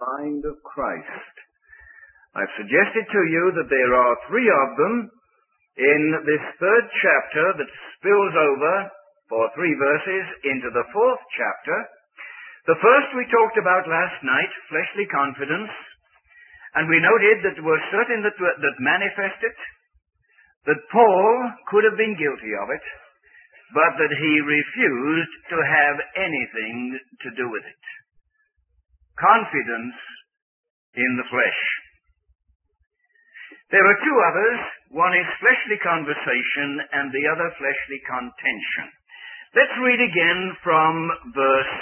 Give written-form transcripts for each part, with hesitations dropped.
mind of Christ. I've suggested to you that there are three of them in this third chapter that spills over for 3 verses into the 4th chapter. The first we talked about last night, fleshly confidence, and we noted that there were certain that manifested that Paul could have been guilty of it, but that he refused to have anything to do with it. Confidence in the flesh. There are 2 others. One is fleshly conversation and the other fleshly contention. Let's read again from verse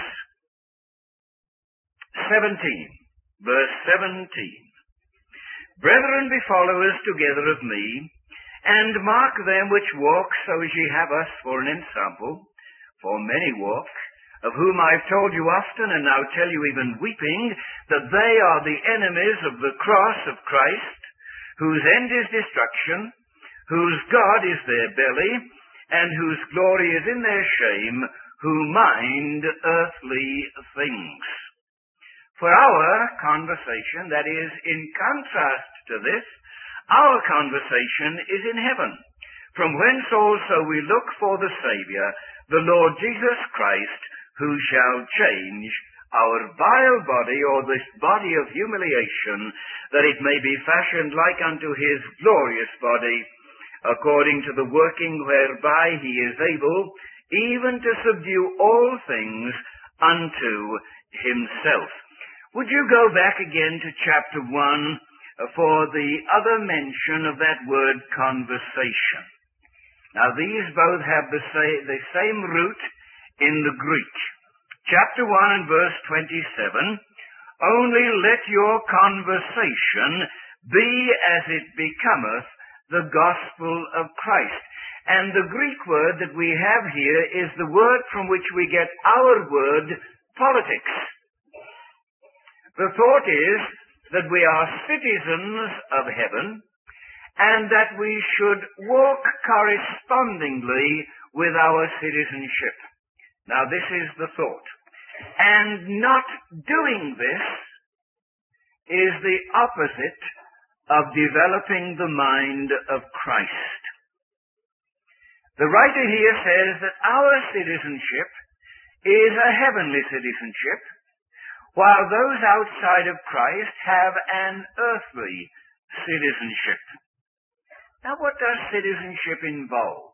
17. Verse 17. Brethren, be followers together of me, and mark them which walk so as ye have us for an ensample. For many walk, of whom I've told you often, and now tell you even weeping, that they are the enemies of the cross of Christ, whose end is destruction, whose God is their belly, and whose glory is in their shame, who mind earthly things. For our conversation, that is, in contrast to this, our conversation is in heaven, from whence also we look for the Saviour, the Lord Jesus Christ, who shall change our vile body, or this body of humiliation, that it may be fashioned like unto his glorious body, according to the working whereby he is able even to subdue all things unto himself. Would you go back again to chapter 1 for the other mention of that word conversation? Now these both have the same root in the Greek. Chapter 1 and verse 27, only let your conversation be as it becometh the gospel of Christ. And the Greek word that we have here is the word from which we get our word politics. The thought is that we are citizens of heaven and that we should walk correspondingly with our citizenship. Now this is the thought. And not doing this is the opposite of developing the mind of Christ. The writer here says that our citizenship is a heavenly citizenship, while those outside of Christ have an earthly citizenship. Now what does citizenship involve?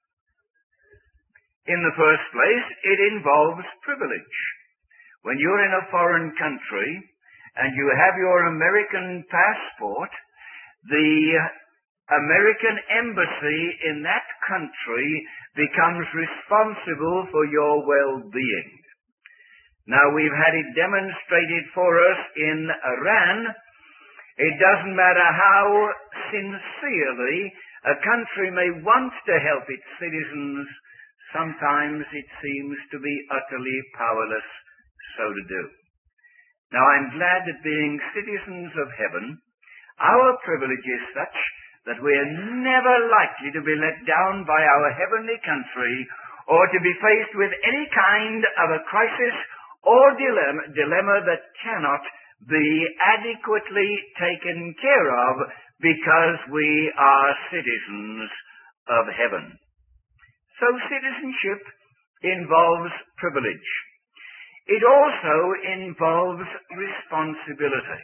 In the first place, it involves privilege. When you're in a foreign country and you have your American passport, the American embassy in that country becomes responsible for your well-being. Now, we've had it demonstrated for us in Iran. It doesn't matter how sincerely a country may want to help its citizens, sometimes it seems to be utterly powerless so to do. Now, I'm glad that being citizens of heaven, our privilege is such that we are never likely to be let down by our heavenly country or to be faced with any kind of a crisis or dilemma that cannot be adequately taken care of because we are citizens of heaven. So citizenship involves privilege. It also involves responsibility.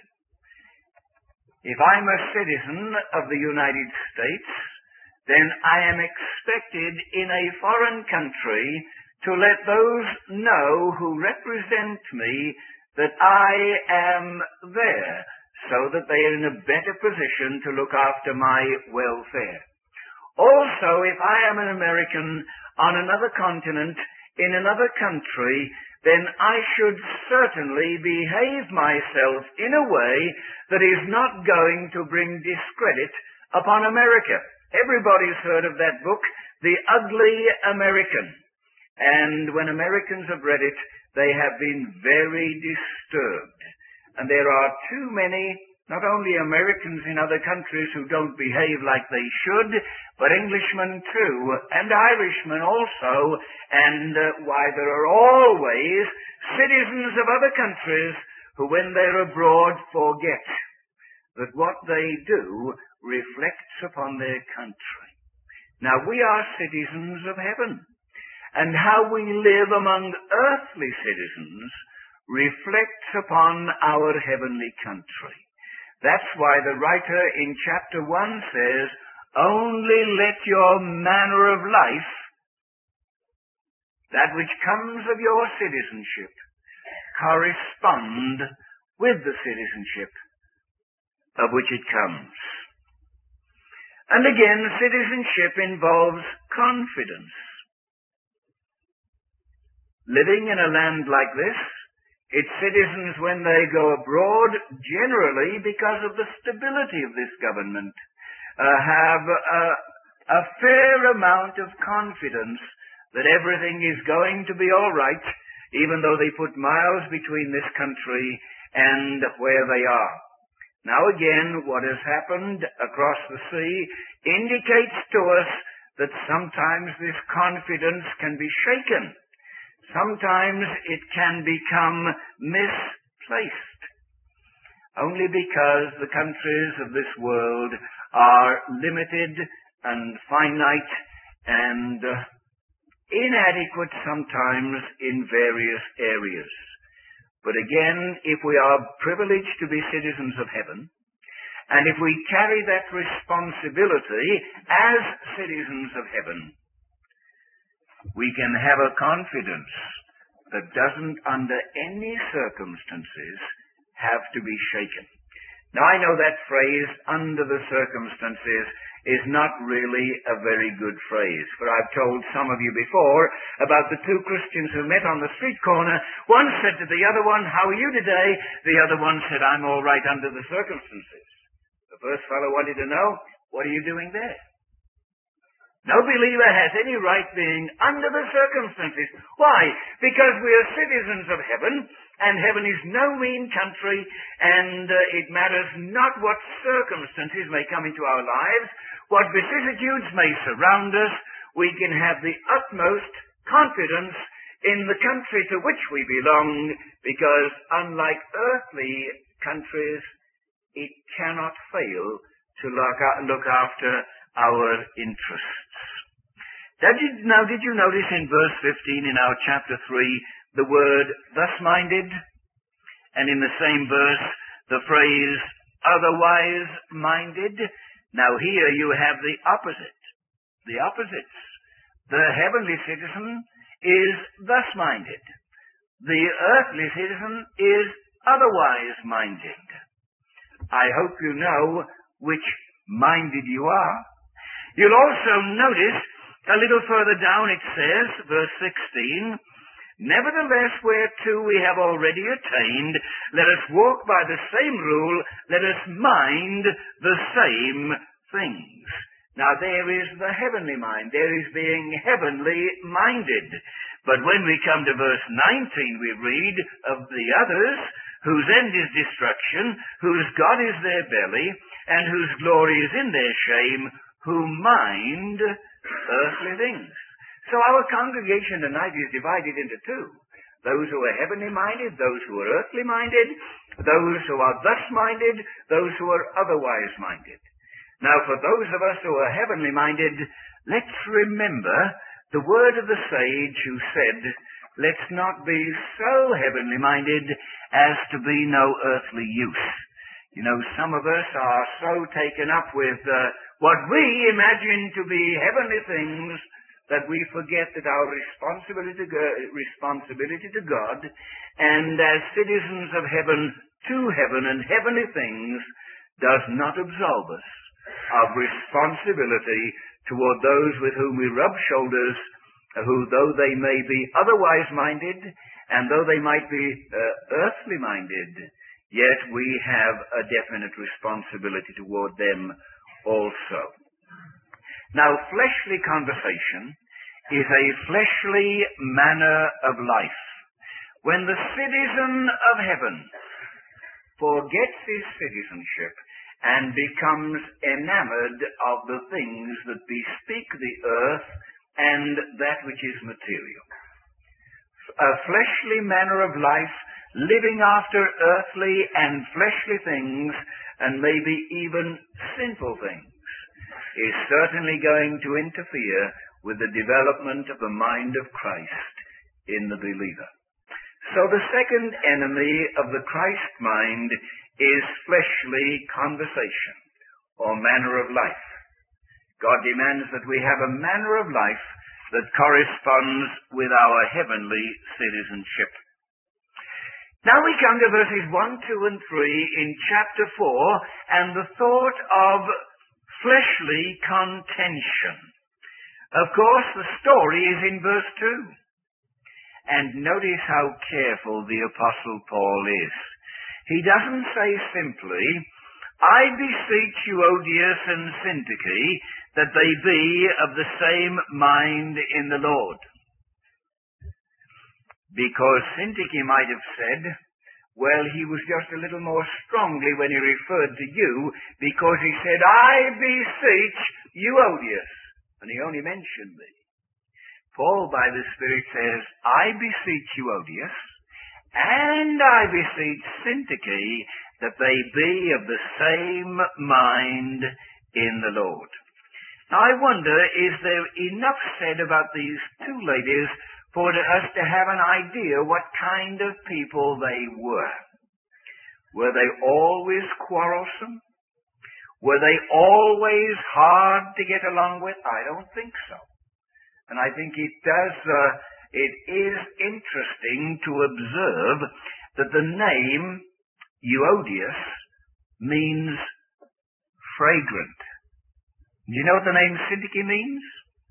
If I'm a citizen of the United States, then I am expected in a foreign country to let those know who represent me that I am there, so that they are in a better position to look after my welfare. Also, if I am an American on another continent, in another country, then I should certainly behave myself in a way that is not going to bring discredit upon America. Everybody's heard of that book, The Ugly American. And when Americans have read it, they have been very disturbed. And there are too many, not only Americans in other countries who don't behave like they should, but Englishmen too, and Irishmen also, and why there are always citizens of other countries who when they're abroad forget that what they do reflects upon their country. Now we are citizens of heaven, and how we live among earthly citizens reflects upon our heavenly country. That's why the writer in chapter 1 says, only let your manner of life, that which comes of your citizenship, correspond with the citizenship of which it comes. And again, citizenship involves confidence. Living in a land like this, its citizens, when they go abroad, generally, because of the stability of this government, have a fair amount of confidence that everything is going to be all right, even though they put miles between this country and where they are. Now again, what has happened across the sea indicates to us that sometimes this confidence can be shaken. Sometimes it can become misplaced, only because the countries of this world are limited and finite and inadequate sometimes in various areas. But again, if we are privileged to be citizens of heaven, and if we carry that responsibility as citizens of heaven, we can have a confidence that doesn't under any circumstances have to be shaken. Now I know that phrase, under the circumstances, is not really a very good phrase. For I've told some of you before about the two Christians who met on the street corner. One said to the other one, how are you today? The other one said, I'm all right under the circumstances. The first fellow wanted to know, what are you doing there? No believer has any right being under the circumstances. Why? Because we are citizens of heaven, and heaven is no mean country, and it matters not what circumstances may come into our lives, what vicissitudes may surround us, we can have the utmost confidence in the country to which we belong, because unlike earthly countries, it cannot fail to look after our interests. Now, did you notice in verse 15 in our chapter 3 the word thus minded? And in the same verse, the phrase otherwise minded? Now here you have the opposite. The opposites. The heavenly citizen is thus minded. The earthly citizen is otherwise minded. I hope you know which minded you are. You'll also notice a little further down it says, verse 16, nevertheless, whereto we have already attained, let us walk by the same rule, let us mind the same things. Now there is the heavenly mind, there is being heavenly minded. But when we come to verse 19, we read of the others, whose end is destruction, whose God is their belly, and whose glory is in their shame, who mind earthly things. So our congregation tonight is divided into two. Those who are heavenly minded, those who are earthly minded, those who are thus minded, those who are otherwise minded. Now for those of us who are heavenly minded, let's remember the word of the sage who said, let's not be so heavenly minded as to be no earthly use. You know, some of us are so taken up with what we imagine to be heavenly things that we forget that our responsibility to God, and as citizens of heaven, to heaven and heavenly things, does not absolve us of responsibility toward those with whom we rub shoulders, who, though they may be otherwise minded, and though they might be earthly minded, yet we have a definite responsibility toward them also. Now, fleshly conversation is a fleshly manner of life. When the citizen of heaven forgets his citizenship and becomes enamored of the things that bespeak the earth and that which is material. A fleshly manner of life living after earthly and fleshly things, and maybe even sinful things, is certainly going to interfere with the development of the mind of Christ in the believer. So the second enemy of the Christ mind is fleshly conversation, or manner of life. God demands that we have a manner of life that corresponds with our heavenly citizenship. Now we come to verses 1, 2, and 3 in chapter 4, and the thought of fleshly contention. Of course, the story is in verse 2. And notice how careful the Apostle Paul is. He doesn't say simply, I beseech Euodias and Syntyche that they be of the same mind in the Lord. Because Syntyche might have said, well, he was just a little more strongly when he referred to you, because he said, I beseech Euodias. And he only mentioned me. Paul, by the Spirit, says, I beseech Euodias, and I beseech Syntyche, that they be of the same mind in the Lord. Now, I wonder, is there enough said about these two ladies for us to have an idea what kind of people they were? Were they always quarrelsome? Were they always hard to get along with? I don't think so. And I think it is interesting to observe that the name Euodias means fragrant. Do you know what the name Syntyche means?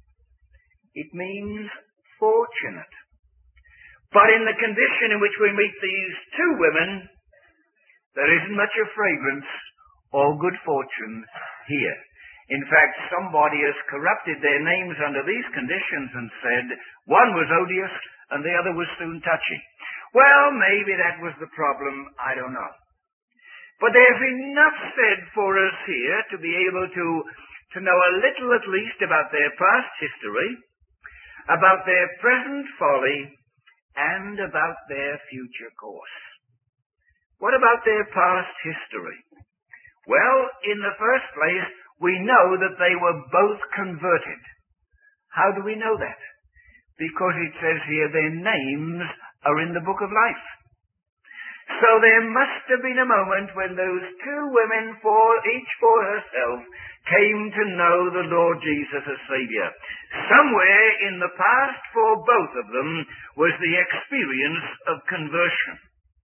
It means fortunate. But in the condition in which we meet these two women, there isn't much of fragrance or good fortune here. In fact, somebody has corrupted their names under these conditions and said one was odious and the other was soon touchy. Well, maybe that was the problem, I don't know. But there's enough said for us here to be able to know a little at least about their past history, about their present folly, and about their future course. What about their past history? Well, in the first place, we know that they were both converted. How do we know that? Because it says here their names are in the book of life. So there must have been a moment when those two women, each for herself, came to know the Lord Jesus as Savior. Somewhere in the past for both of them was the experience of conversion.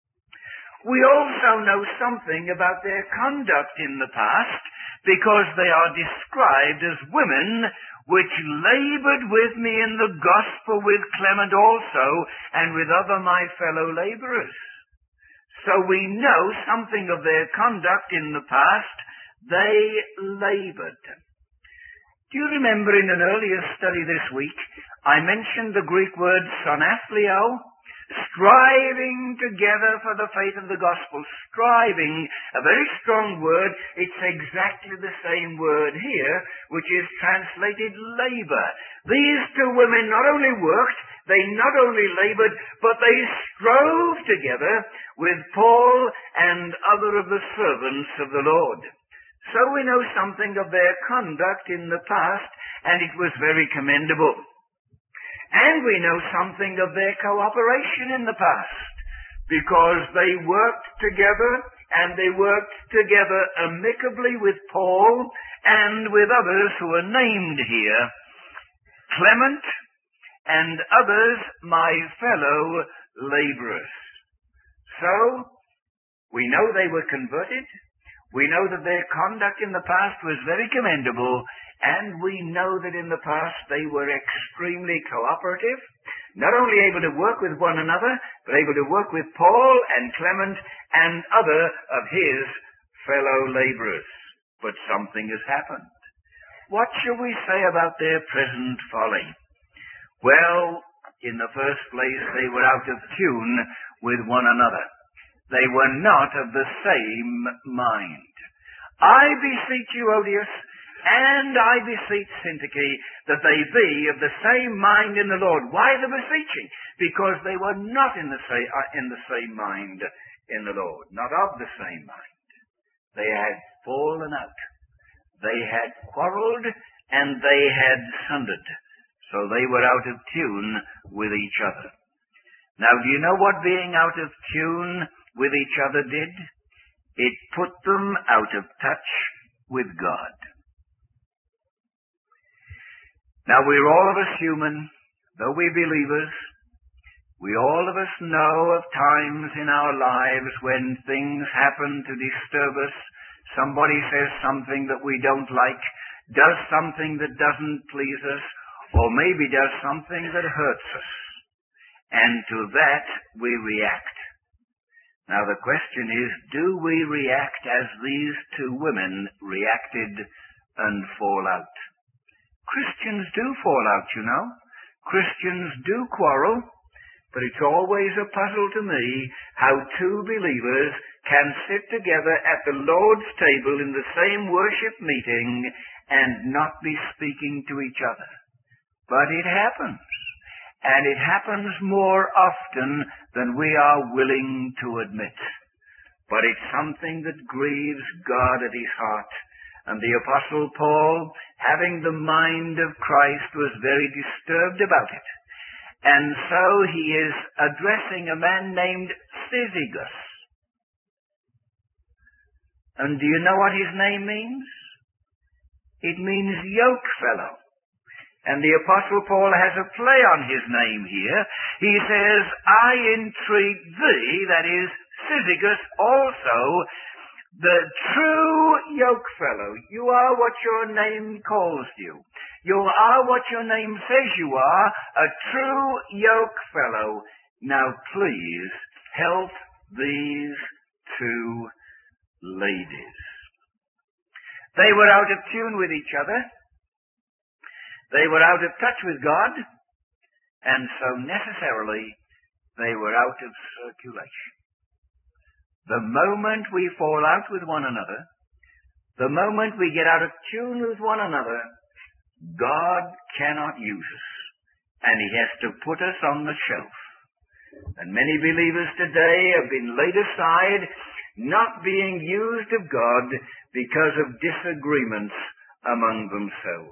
We also know something about their conduct in the past because they are described as women which labored with me in the gospel with Clement also and with other my fellow laborers. So we know something of their conduct in the past. They labored. Do you remember in an earlier study this week, I mentioned the Greek word sonathlio, striving together for the faith of the gospel. Striving, a very strong word. It's exactly the same word here, which is translated labor. These two women not only worked, they not only labored, but they strove together with Paul and other of the servants of the Lord. So we know something of their conduct in the past, and it was very commendable. And we know something of their cooperation in the past, because they worked together, and they worked together amicably with Paul and with others who are named here, Clement and others my fellow laborers. So, we know they were converted. We know that their conduct in the past was very commendable, and we know that in the past they were extremely cooperative, not only able to work with one another, but able to work with Paul and Clement and other of his fellow laborers. But something has happened. What shall we say about their present folly? Well, in the first place, they were out of tune with one another. They were not of the same mind. I beseech you, Euodias, And I beseech Syntyche that they be of the same mind in the Lord. Why the beseeching? Because they were not in the same mind in the Lord, not of the same mind. They had fallen out. They had quarreled and they had sundered. So they were out of tune with each other. Now, do you know what being out of tune with each other did? It put them out of touch with God. Now, we're all of us human, though we're believers. We all of us know of times in our lives when things happen to disturb us. Somebody says something that we don't like, does something that doesn't please us, or maybe does something that hurts us. And to that we react. Now the question is, do we react as these two women reacted and fall out? Christians do fall out, you know. Christians do quarrel, but it's always a puzzle to me how two believers can sit together at the Lord's table in the same worship meeting and not be speaking to each other. But it happens. And it happens more often than we are willing to admit. But it's something that grieves God at his heart. And the Apostle Paul, having the mind of Christ, was very disturbed about it. And so he is addressing a man named Syzygus. And do you know what his name means? It means yoke fellow. And the Apostle Paul has a play on his name here. He says, I entreat thee, that is, Syzygus also, the true yoke fellow. You are what your name calls you. You are what your name says you are, a true yoke fellow. Now please help these two ladies. They were out of tune with each other. They were out of touch with God, and so necessarily they were out of circulation. The moment we fall out with one another, the moment we get out of tune with one another, God cannot use us, and he has to put us on the shelf. And many believers today have been laid aside, not being used of God because of disagreements among themselves.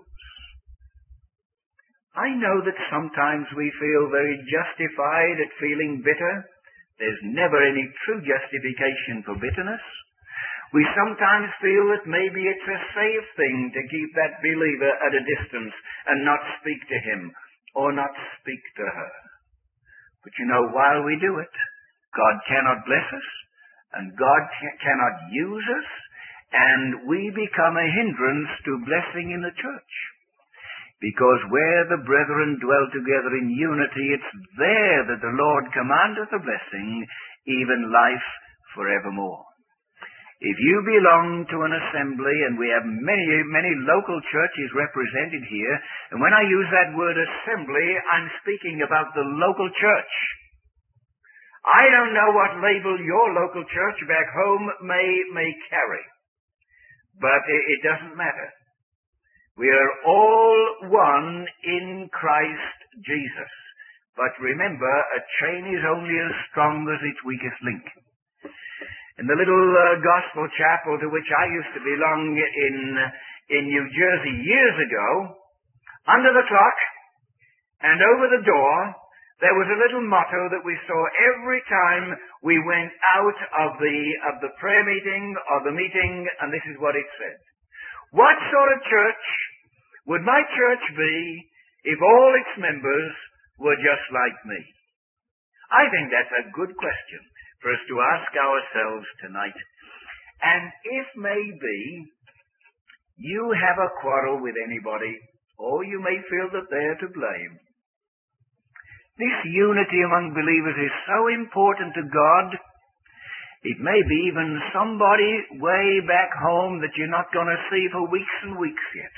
I know that sometimes we feel very justified at feeling bitter. There's never any true justification for bitterness. We sometimes feel that maybe it's a safe thing to keep that believer at a distance and not speak to him or not speak to her. But you know, while we do it, God cannot bless us and God cannot use us, and we become a hindrance to blessing in the church. Because where the brethren dwell together in unity, it's there that the Lord commandeth a blessing, even life forevermore. If you belong to an assembly, and we have many local churches represented here, and when I use that word assembly, I'm speaking about the local church. I don't know what label your local church back home may carry, but it doesn't matter. We are all one in Christ Jesus. But remember, a chain is only as strong as its weakest link. In the little gospel chapel to which I used to belong in New Jersey years ago, under the clock and over the door, there was a little motto that we saw every time we went out of the prayer meeting or the meeting, and this is what it said. What sort of church would my church be if all its members were just like me? I think that's a good question for us to ask ourselves tonight. And if maybe you have a quarrel with anybody, or you may feel that they're to blame, this unity among believers is so important to God. It may be even somebody way back home that you're not going to see for weeks and weeks yet.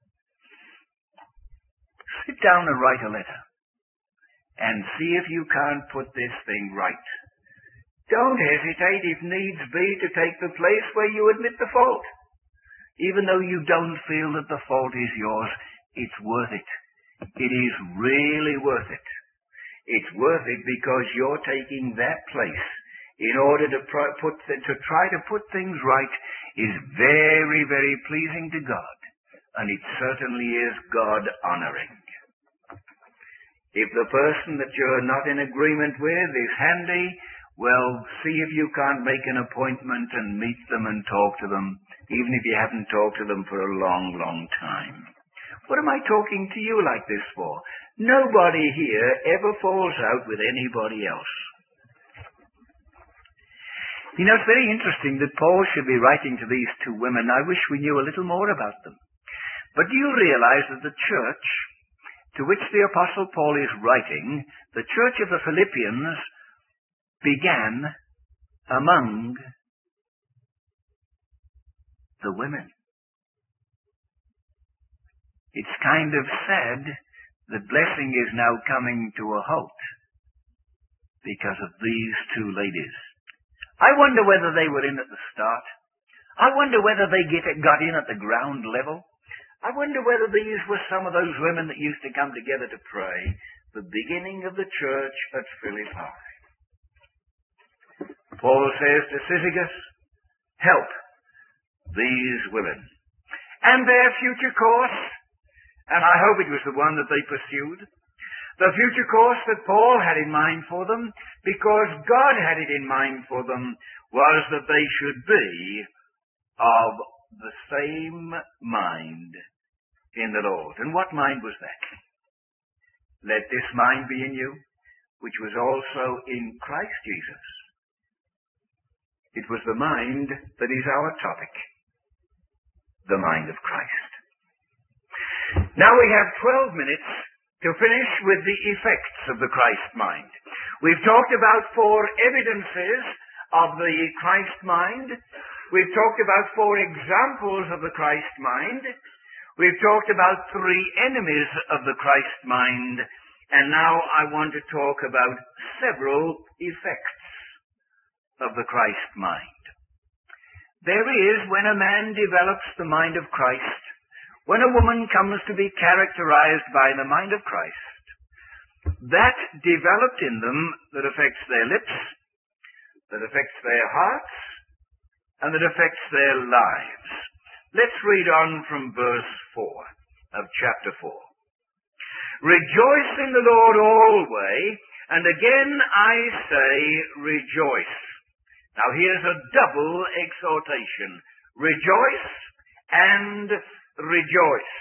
Sit down and write a letter and see if you can't put this thing right. Don't hesitate, if needs be, to take the place where you admit the fault. even though you don't feel that the fault is yours, it's worth it. It is really worth it. It's worth it because you're taking that place in order to try to put things right is very, very pleasing to God. And it certainly is God-honoring. If the person that you're not in agreement with is handy, well, see if you can't make an appointment and meet them and talk to them, even if you haven't talked to them for a long, long time. What am I talking to you like this for? Nobody here ever falls out with anybody else. You know, it's very interesting that Paul should be writing to these two women. I wish we knew a little more about them. But do you realize that the church to which the Apostle Paul is writing, the church of the Philippians, began among the women? It's kind of sad that blessing is now coming to a halt because of these two ladies. I wonder whether they were in at the start. I wonder whether they got in at the ground level. I wonder whether these were some of those women that used to come together to pray, the beginning of the church at Philippi. Paul says to Syzygus, help these women. And their future course, and I hope it was the one that they pursued, the future course that Paul had in mind for them, because God had it in mind for them, was that they should be of the same mind in the Lord. And what mind was that? Let this mind be in you, which was also in Christ Jesus. It was the mind that is our topic, the mind of Christ. Now we have 12 minutes to finish with the effects of the Christ mind. We've talked about 4 evidences of the Christ mind. We've talked about 4 examples of the Christ mind. We've talked about 3 enemies of the Christ mind. And now I want to talk about several effects of the Christ mind. There is, when a man develops the mind of Christ, when a woman comes to be characterized by the mind of Christ, that developed in them that affects their lips, that affects their hearts, and that affects their lives. Let's read on from verse 4 of chapter 4. Rejoice in the Lord always, and again I say rejoice. Now here's a double exhortation. Rejoice and rejoice.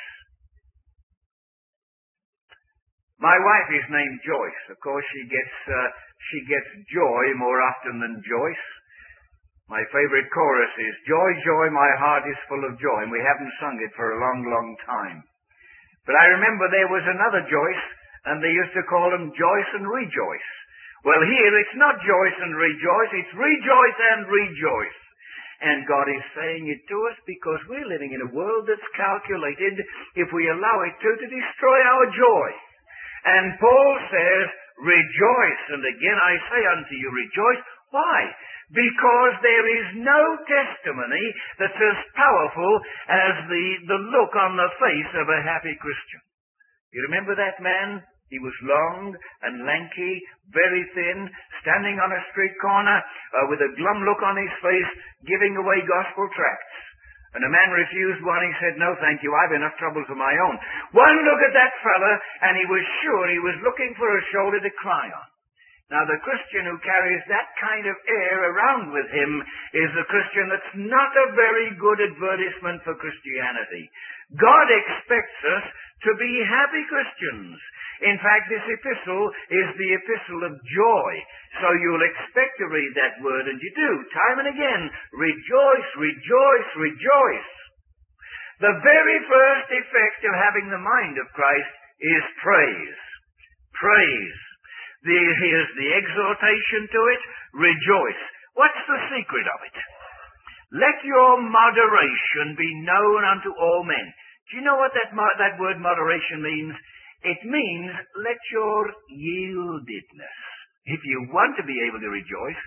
My wife is named Joyce. Of course, she gets joy more often than Joyce. My favorite chorus is, Joy, joy, my heart is full of joy. And we haven't sung it for a long, long time. But I remember there was another Joyce, and they used to call them Joyce and Rejoice. Well, here it's not Joyce and Rejoice, it's Rejoice and Rejoice. And God is saying it to us because we're living in a world that's calculated, if we allow it to destroy our joy. And Paul says, rejoice. And again I say unto you, rejoice. Why? Because there is no testimony that's as powerful as the look on the face of a happy Christian. You remember that man? He was long and lanky, very thin, standing on a street corner with a glum look on his face, giving away gospel tracts. And a man refused one. He said, no, thank you, I've enough troubles of my own. One look at that fella, and he was sure he was looking for a shoulder to cry on. Now, the Christian who carries that kind of air around with him is the Christian that's not a very good advertisement for Christianity. God expects us to be happy Christians. In fact, this epistle is the epistle of joy. So you'll expect to read that word, and you do, time and again. Rejoice, rejoice, rejoice. The very first effect of having the mind of Christ is praise. Praise. Here's the exhortation to it. Rejoice. What's the secret of it? Let your moderation be known unto all men. Do you know what that word moderation means? It means let your yieldedness. If you want to be able to rejoice,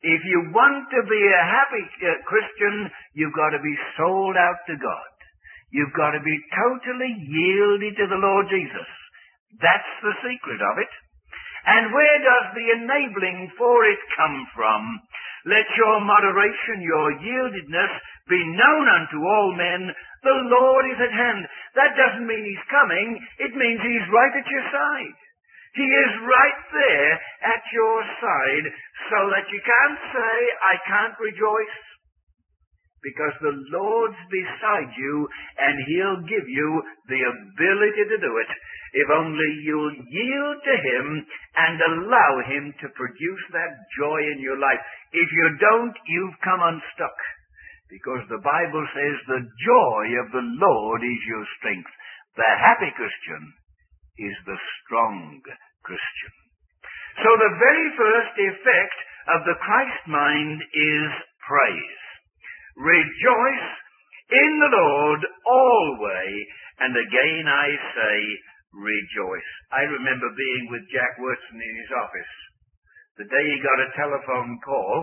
If you want to be a happy Christian, you've got to be sold out to God. You've got to be totally yielded to the Lord Jesus. That's the secret of it. And where does the enabling for it come from? Let your moderation, your yieldedness, be known unto all men. The Lord is at hand. That doesn't mean He's coming. It means He's right at your side. He is right there at your side, so that you can't say, I can't rejoice, because the Lord's beside you, and He'll give you the ability to do it, if only you'll yield to Him and allow Him to produce that joy in your life. If you don't, you've come unstuck, because the Bible says the joy of the Lord is your strength. The happy Christian is the strong Christian. So the very first effect of the Christ mind is praise. Rejoice in the Lord always, and again I say, rejoice. I remember being with Jack Wurtson in his office the day he got a telephone call,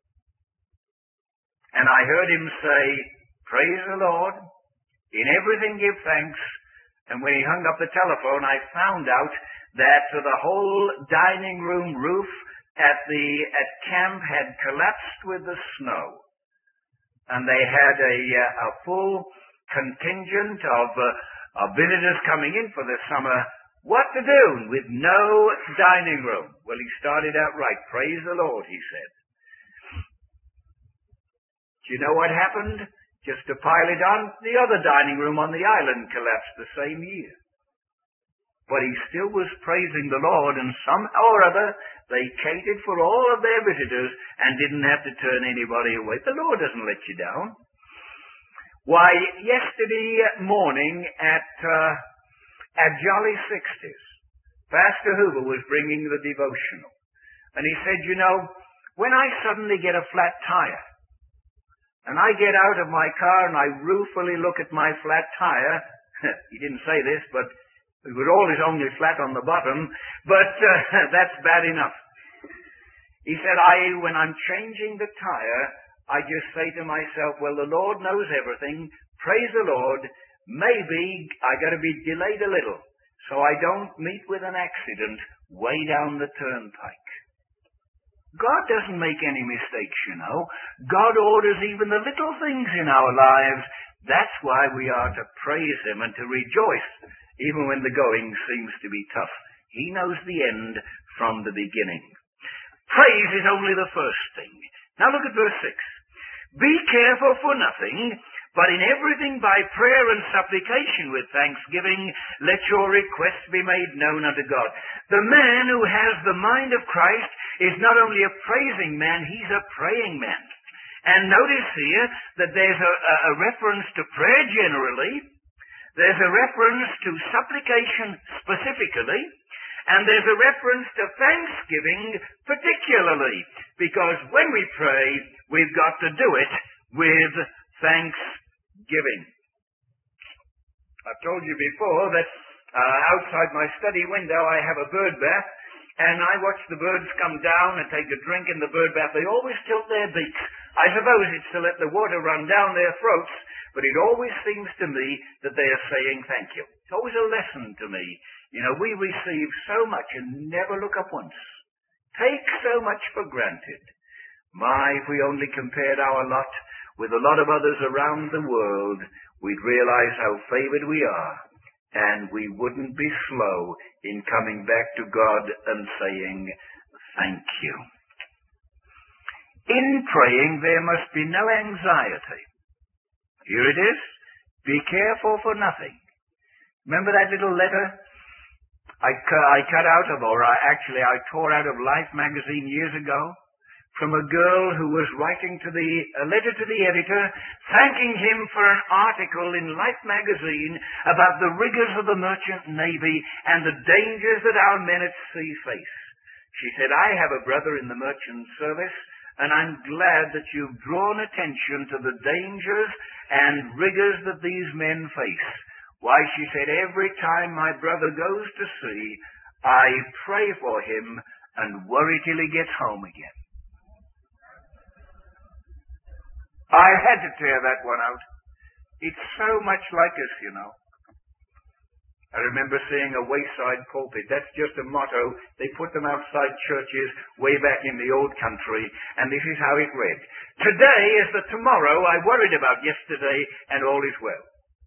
and I heard him say, praise the Lord, in everything give thanks. And when he hung up the telephone, I found out that the whole dining room roof at camp had collapsed with the snow. And they had a full contingent of visitors coming in for the summer. What to do with no dining room? Well, he started out right. Praise the Lord, he said. Do you know what happened? Just to pile it on, the other dining room on the island collapsed the same year. But he still was praising the Lord, and somehow or other they catered for all of their visitors and didn't have to turn anybody away. The Lord doesn't let you down. Why, yesterday morning at Jolly Sixties, Pastor Hoover was bringing the devotional. And he said, you know, when I suddenly get a flat tire, and I get out of my car and I ruefully look at my flat tire, he didn't say this, but it was always only flat on the bottom, but that's bad enough. He said, when I'm changing the tire, I just say to myself, well, the Lord knows everything. Praise the Lord. Maybe I got to be delayed a little so I don't meet with an accident way down the turnpike. God doesn't make any mistakes, you know. God orders even the little things in our lives. That's why we are to praise Him and to rejoice, even when the going seems to be tough. He knows the end from the beginning. Praise is only the first thing. Now look at verse 6. Be careful for nothing, but in everything by prayer and supplication with thanksgiving, let your requests be made known unto God. The man who has the mind of Christ is not only a praising man, he's a praying man. And notice here that there's a reference to prayer generally, there's a reference to supplication specifically, and there's a reference to thanksgiving particularly, because when we pray, we've got to do it with thanksgiving. I've told you before that outside my study window I have a bird bath, and I watch the birds come down and take a drink in the bird bath. They always tilt their beaks. I suppose it's to let the water run down their throats, but it always seems to me that they are saying thank you. It's always a lesson to me. You know, we receive so much and never look up once. Take so much for granted. My, if we only compared our lot with a lot of others around the world, we'd realize how favored we are, and we wouldn't be slow in coming back to God and saying, thank you. In praying, there must be no anxiety. Here it is. Be careful for nothing. Remember that little letter I cut out of, or I tore out of Life magazine years ago, from a girl who was writing a letter to the editor, thanking him for an article in Life magazine about the rigors of the merchant navy and the dangers that our men at sea face. She said, I have a brother in the merchant service, and I'm glad that you've drawn attention to the dangers and rigors that these men face. Why, she said, every time my brother goes to sea, I pray for him and worry till he gets home again. I had to tear that one out. It's so much like us, you know. I remember seeing a wayside pulpit. That's just a motto. They put them outside churches way back in the old country, and this is how it read. Today is the tomorrow I worried about yesterday, and all is well.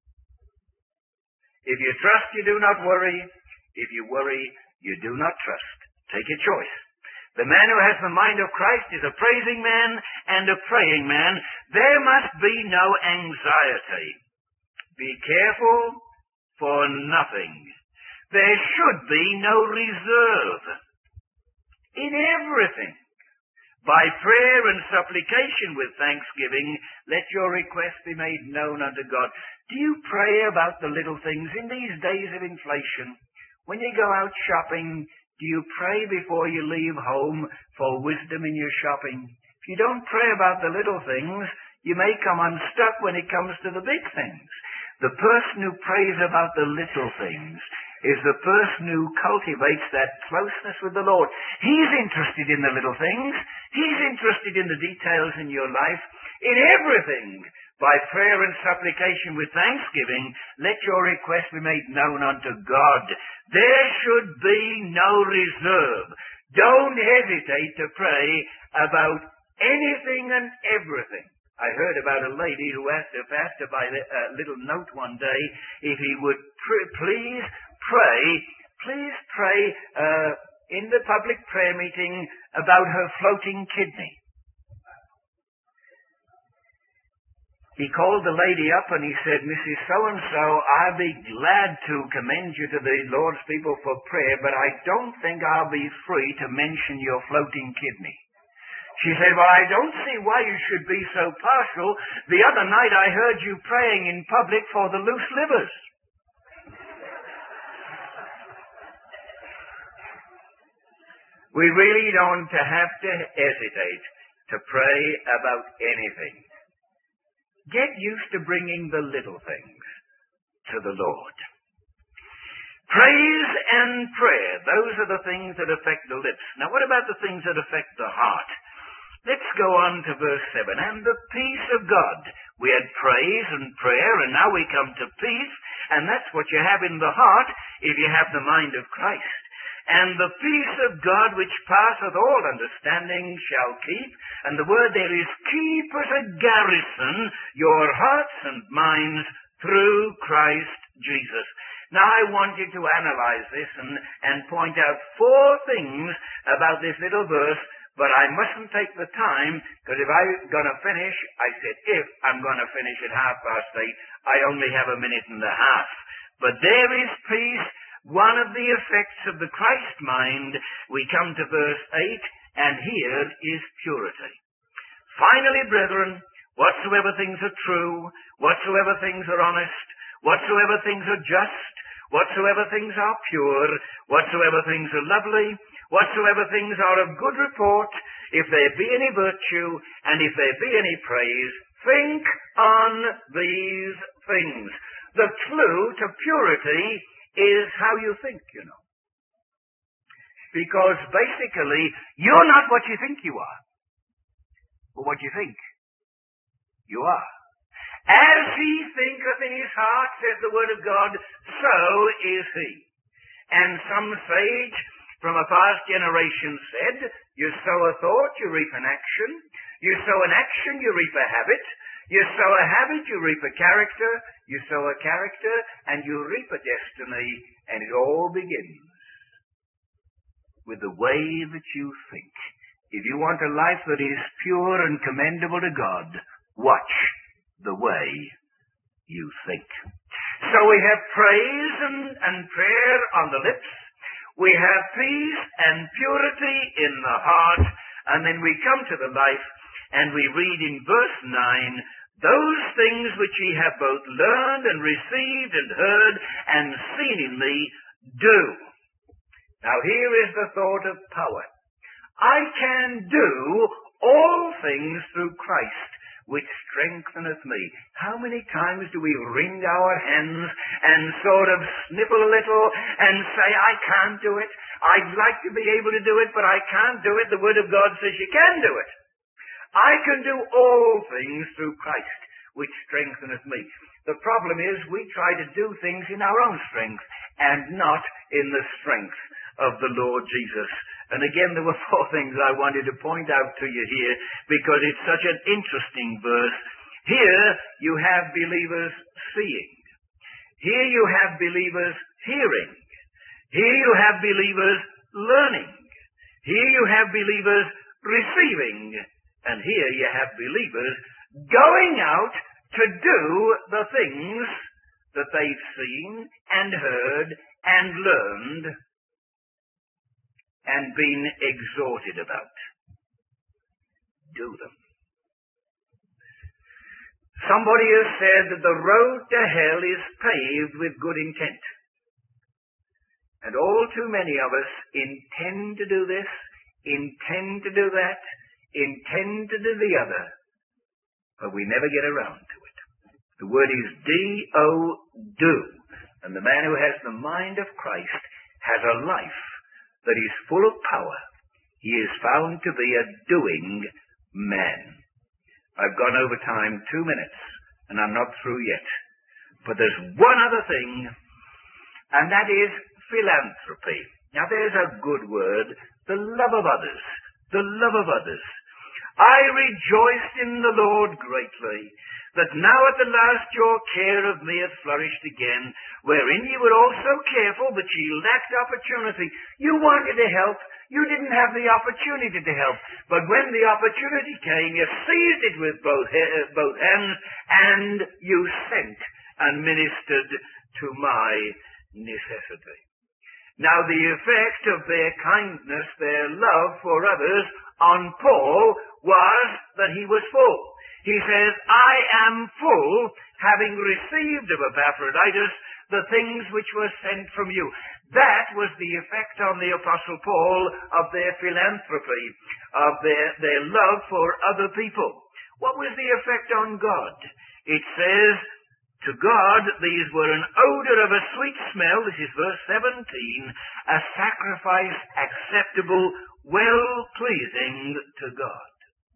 If you trust, you do not worry. If you worry, you do not trust. Take a choice. The man who has the mind of Christ is a praising man and a praying man. There must be no anxiety. Be careful for nothing. There should be no reserve. In everything, by prayer and supplication with thanksgiving, let your request be made known unto God. Do you pray about the little things in these days of inflation? When you go out shopping, do you pray before you leave home for wisdom in your shopping? If you don't pray about the little things, you may come unstuck when it comes to the big things. The person who prays about the little things is the person who cultivates that closeness with the Lord. He's interested in the little things. He's interested in the details in your life. In everything, by prayer and supplication with thanksgiving, let your request be made known unto God. There should be no reserve. Don't hesitate to pray about anything and everything. I heard about a lady who asked her pastor by a little note one day if he would please pray in the public prayer meeting about her floating kidney. He called the lady up and he said, Mrs. So-and-so, I'll be glad to commend you to the Lord's people for prayer, but I don't think I'll be free to mention your floating kidney. She said, well, I don't see why you should be so partial. The other night I heard you praying in public for the loose livers. We really don't have to hesitate to pray about anything. Get used to bringing the little things to the Lord. Praise and prayer, those are the things that affect the lips. Now what about the things that affect the heart? Let's go on to verse 7. And the peace of God. We had praise and prayer, and now we come to peace, and that's what you have in the heart if you have the mind of Christ. And the peace of God which passeth all understanding shall keep, and the word there is keep as a garrison your hearts and minds through Christ Jesus. Now I want you to analyze this and point out 4 things about this little verse, but I mustn't take the time, because if I'm going to finish, I said if I'm going to finish at 8:30, I only have a minute and a half. But there is peace, one of the effects of the Christ mind. We come to verse 8, and here is purity. Finally, brethren, whatsoever things are true, whatsoever things are honest, whatsoever things are just, whatsoever things are pure, whatsoever things are lovely, whatsoever things are of good report, if there be any virtue, and if there be any praise, think on these things. The clue to purity is how you think, you know. Because basically, you're not what you think you are, but what you think you are. As he thinketh in his heart, says the word of God, so is he. And some sage from a past generation said, you sow a thought, you reap an action. You sow an action, you reap a habit. You sow a habit, you reap a character. You sow a character, and you reap a destiny. And it all begins with the way that you think. If you want a life that is pure and commendable to God, watch the way you think. So we have praise and prayer on the lips. We have peace and purity in the heart. And then we come to the life and we read in verse 9, those things which ye have both learned and received and heard and seen in me, do. Now here is the thought of power. I can do all things through Christ, which strengtheneth me. How many times do we wring our hands and sort of sniffle a little and say, I can't do it. I'd like to be able to do it, but I can't do it. The Word of God says you can do it. I can do all things through Christ, which strengtheneth me. The problem is we try to do things in our own strength and not in the strength of the Lord Jesus. And again, there were 4 things I wanted to point out to you here because it's such an interesting verse. Here you have believers seeing. Here you have believers hearing. Here you have believers learning. Here you have believers receiving. And here you have believers going out to do the things that they've seen and heard and learned and been exhorted about. Do them. Somebody has said that the road to hell is paved with good intent. And all too many of us intend to do this, intend to do that, intend to do the other, but we never get around to it. The word is D-O, do. And the man who has the mind of Christ has a life that is full of power. He is found to be a doing man. I've gone over time 2 minutes, and I'm not through yet. But there's one other thing, and that is philanthropy. Now there's a good word, the love of others. The love of others. I rejoiced in the Lord greatly, that now at the last your care of me hath flourished again, wherein ye were also careful, but ye lacked opportunity. You wanted to help. You didn't have the opportunity to help. But when the opportunity came, you seized it with both hands, and you sent and ministered to my necessity. Now the effect of their kindness, their love for others on Paul was that he was full. He says, I am full, having received of Epaphroditus the things which were sent from you. That was the effect on the Apostle Paul of their philanthropy, of their love for other people. What was the effect on God? It says, to God these were an odor of a sweet smell, this is verse 17, a sacrifice acceptable, well-pleasing to God.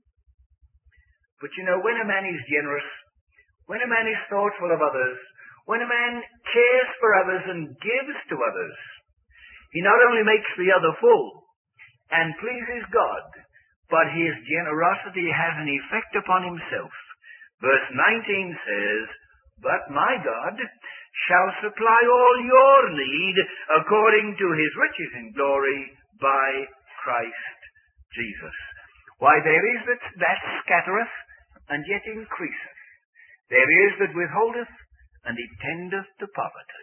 But you know, when a man is generous, when a man is thoughtful of others, when a man cares for others and gives to others, he not only makes the other full and pleases God, but his generosity has an effect upon himself. Verse 19 says, but my God shall supply all your need according to his riches in glory by Christ Jesus. Why, there is that scattereth and yet increaseth. There is that withholdeth and it tendeth to poverty.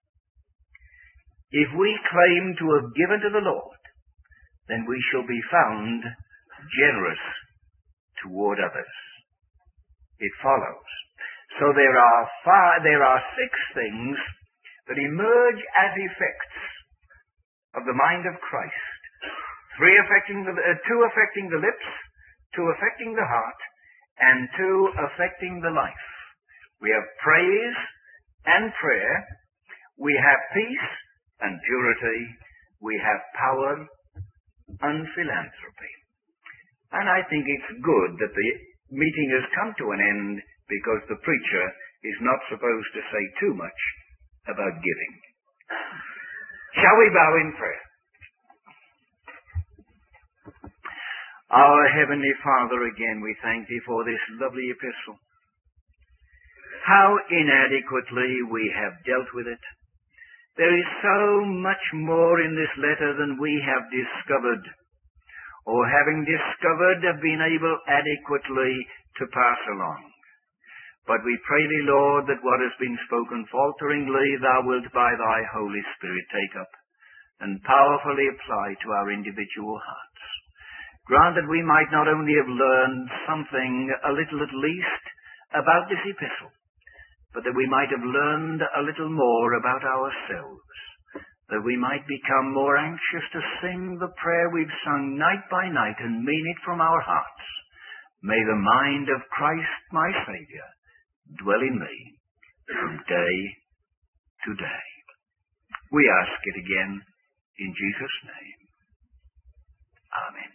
If we claim to have given to the Lord, then we shall be found generous toward others. It follows. So there are 6 things that emerge as effects of the mind of Christ. 2 affecting the lips, 2 affecting the heart, and 2 affecting the life. We have praise and prayer. We have peace and purity. We have power and philanthropy. And I think it's good that the meeting has come to an end because the preacher is not supposed to say too much about giving. Shall we bow in prayer? Our Heavenly Father, again we thank Thee for this lovely epistle. How inadequately we have dealt with it. There is so much more in this letter than we have discovered, or having discovered have been able adequately to pass along. But we pray Thee, Lord, that what has been spoken falteringly Thou wilt by Thy Holy Spirit take up and powerfully apply to our individual hearts. Grant that we might not only have learned something, a little at least, about this epistle, but that we might have learned a little more about ourselves, that we might become more anxious to sing the prayer we've sung night by night and mean it from our hearts. May the mind of Christ, my Saviour, dwell in me from day to day. We ask it again in Jesus' name. Amen.